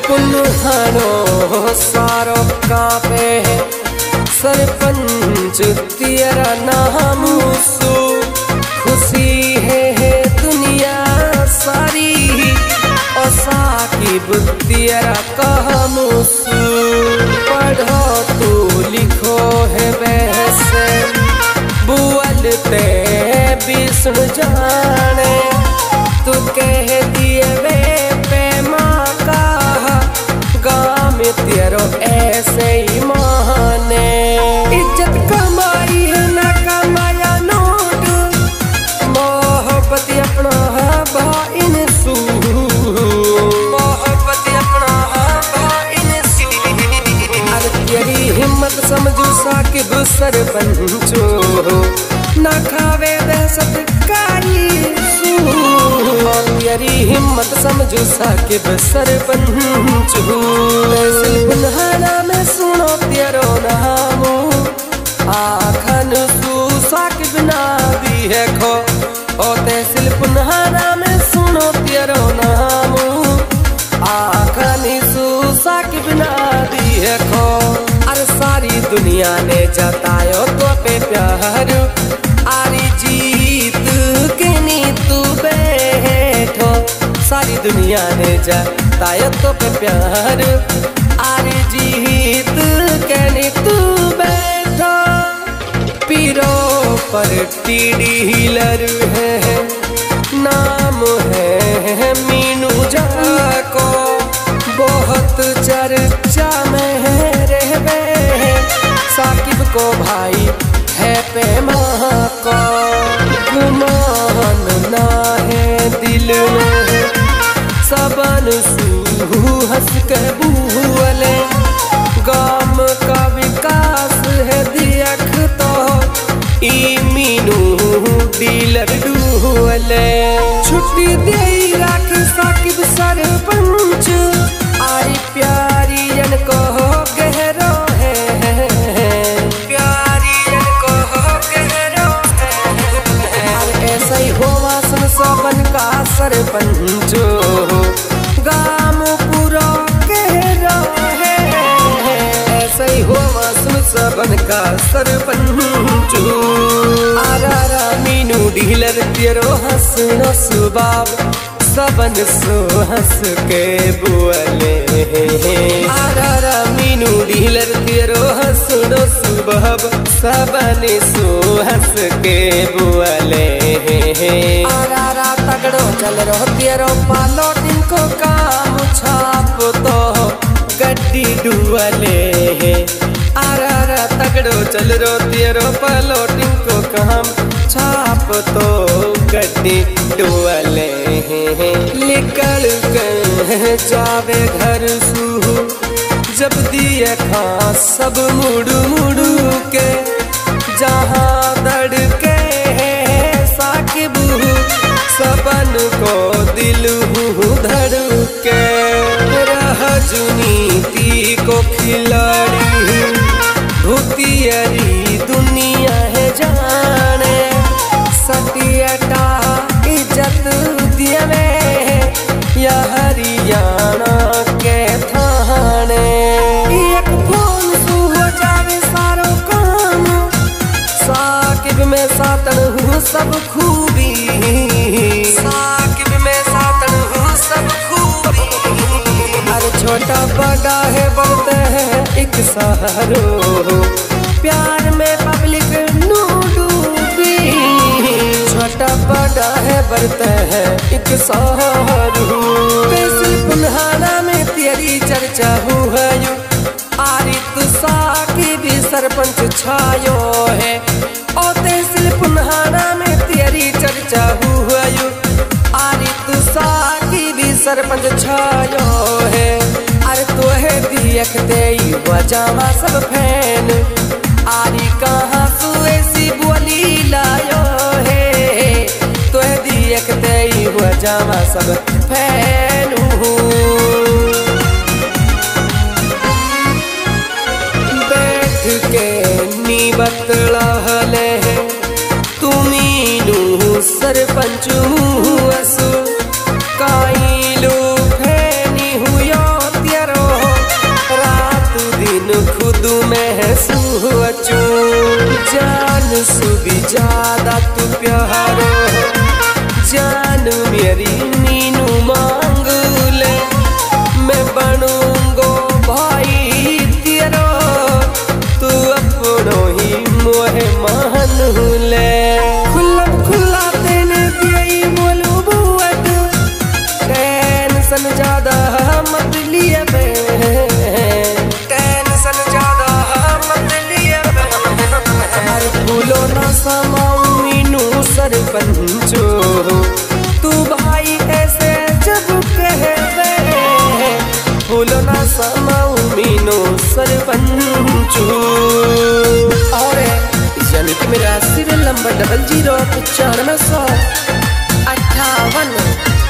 पुनहानो सारो कापे सरपंच तेरा नाम सु खुशी है दुनिया सारी और साकिब तेरा काम सु पढ़ो तू लिखो है वैसे बुअलते विष्णु जाने तू कह दिए वे प्रेमा का गाँव में तेरो ऐसे ही माने इज्जत कमाई है ना कमाया नोट मोहब्बत अपना भाई ने सू मोहब्बत अपना भाई ने सू अरे तेरी हिम्मत समझू साकिब सरपंचो ना खावे दहशत कारी तेरी हिम्मत समझो साकिब सरपंच पुनहाना में सुनो तेरो नाम आखन सू साकिब ना दी है खो ओ तहसील पुनहाना में सुनो तेरो नाम आखन सू साकिब ना दी है खो अरे सारी दुनिया ने जतायो तो पे प्यार आरी जीत के नी तू बैठो सारी दुनिया ने जतायो तो पे प्यार आरी जीत के नी तू बैठो पीरो पर टीडीलर है नाम है मीनू जाको बहुत चर्चा में रहवे साकिब को भाई है प्रेमा को गुमान ना है दिल में सबन सू हंस के बुअले गाम का विकास है दियख तो ई मीनू डीलर डुअले छुट्टी दे राख साकिब सरपंच आई प्यारी जन को गहरो है प्यारी जन को गहरो है ऐसा ही हो वासन सबन का सरपंच गाम पूरा गहरो है ऐसा ही हो वासन सबन का सरपंच आरा मीनू डीलर तेरो हंसनो सुबाब सबन सो हंस के बुअले आरा मीनू डीलर तेरो हंसनो सुबह सबन सो हंस के बुअले आरा तगड़ो चल रो तेरो पालो को काम छाप तो गड्डी डुअले आरा तगड़ो चल रो तेरो पालो को काम छाप तो गड्डी डुअले निकल गए जावे घर सू जब दिए खा सब मुड़ू मुड़ू के जहाँ दड़के साकिब सबन को दिल धड़के राजनीति को खिलाड़ी भूतियरी दुनिया है जाने सतियटा इज्जत दिए में या हरियाणा के थाने एक फोन सू हो जावे सारो काम साकिब में सातन हूँ सब खूबी साकिब में सातन हूँ सब खूबी अरे छोटा बड़ा है बढ़ते हैं एक सहारो प्यार में पब्लिक नू डूबी छोटा बड़ा है बढ़ते हैं एक सहारो पुनहाना में तेरी चर्चा हुआ यू आरी तू साकिब सरपंच छायो है ओ तहसील पुनहाना में तेरी चर्चा हुआ यू आरी तू साकिब सरपंच छायो है अरे तो है देखते ही वजावा सब फैन आरी कहाँ तू ऐसी बोली लायो है तो है देखते ही वजावा सब फैन बैठ के नी बतलाहले तुमीनु सरपंच असु काई लो फैनी हुयो त्या सुबी ज्यादा तू प्यारो जान मेरी मीनू मांग ले मैं बनूंगो भाई तेरो तू अपनो ही मोहे मान ले खुला खुला तेने दिए बोलू बुअट टेंशन ज्यादा मत लिए टेंशन ज्यादा मत लिए भूलो ना समाऊं मीनू सरपंचो तू भाई ऐसे जब कहवे भूलो ना समाऊं मीनू सरपंचो। और यानी कि मेरा सीरियल नंबर 009558।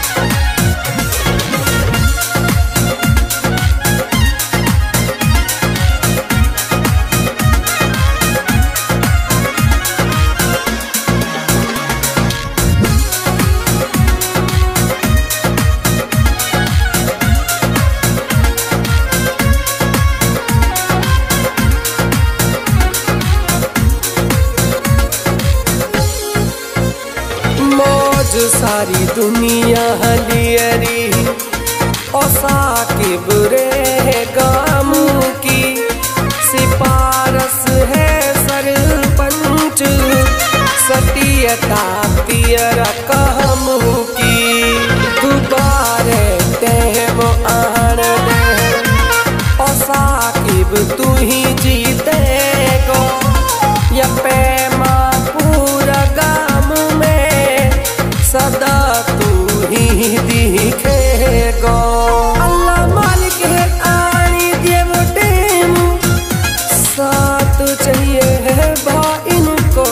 सारी दुनिया हलियरी और साकिब रे गामू की सिफारस है सरपंच सटियता पियरा कहमू की दोबारे टेम आन दे और साकिब तू ही जीतेगो या पैमा पूरा गाम में सदा तू ही दिखेगो। अल्लाह मालिक है आनी दे टेम साथ चाहिए है भाई इनको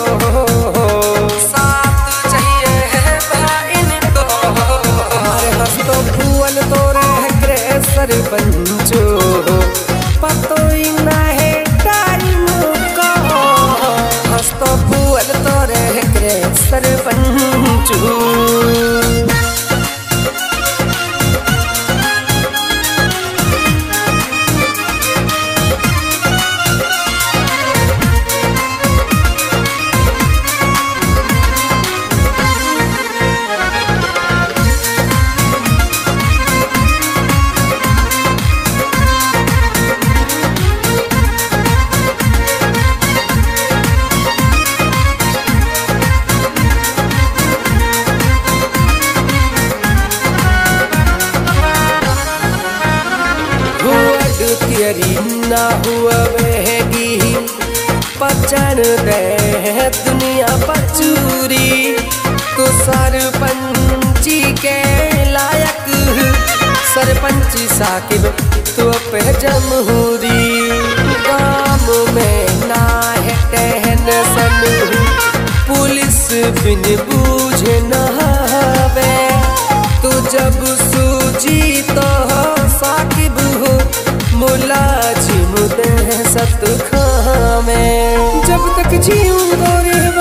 साथ चाहिए है भाई इनको। अरे हंसतो फूल तो रह करे सरपंचो पतो ही ना है टाइम को हंसतो फूल तो रह करे सरपंचो। तेरी ना हुआ बहेगी पचन दे दुनिया पचूरी तो सरपंची के लायक सरपंची साकिब तो पे जमहूरी गाँव में ना है टेंशन पुलिस बिन बूझे नहावे तो जब सूझी तो साकिब मुलाजिम दे सत खामे जब तक जीऊंगा रे